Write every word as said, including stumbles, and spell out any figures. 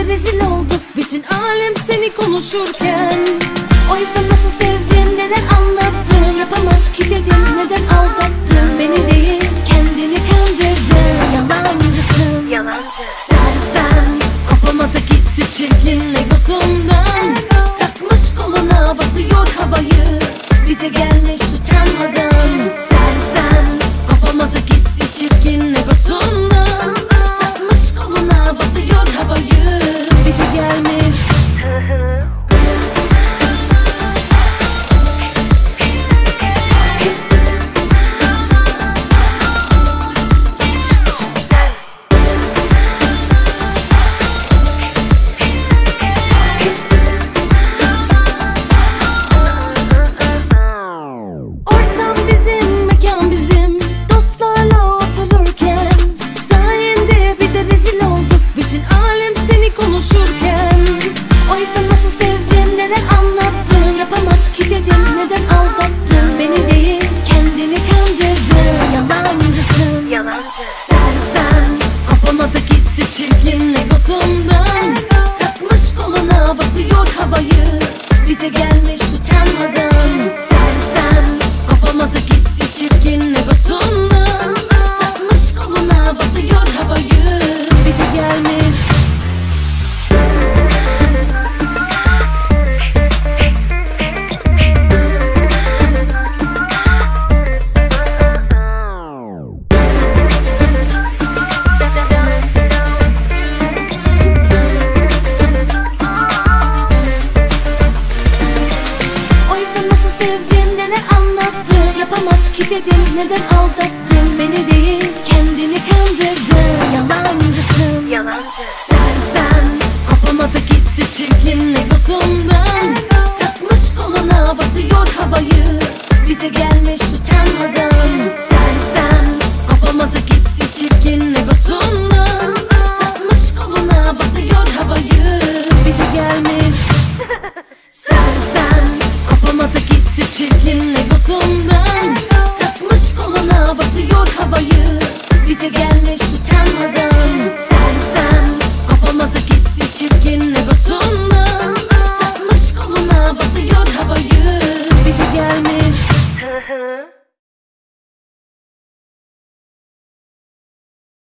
rezil olduk bütün alem seni konuşurken. Oysa nasıl sevdim, neler anlattın, yapamaz ki dedim, neden aldattın beni değil kendini kandırdın. Yalancısın, yalancı sersem, kopamadı gitti çirkin egosundan. Takmış koluna basıyor havayı, bir de gelmiş utanmadan. Sersem, kopamadı gitti çirkin egosundan. Takmış koluna basıyor havayı, bir de gelmiş. Sersem, kopamadı gitti çirkin egosundan. Takmış koluna basıyor havayı, bir de gelmiş utanmadan. Sersem, kopamadı gitti çirkin egosundan. Takmış koluna basıyor havayı, bir de gelmiş. Yapamaz ki dedim, neden aldattın beni değil kendini kandırdın. Yalancısın, yalancı sersem, kopamadı gitti çirkin egosundan. Takmış koluna basıyor havayı, bir de gelmiş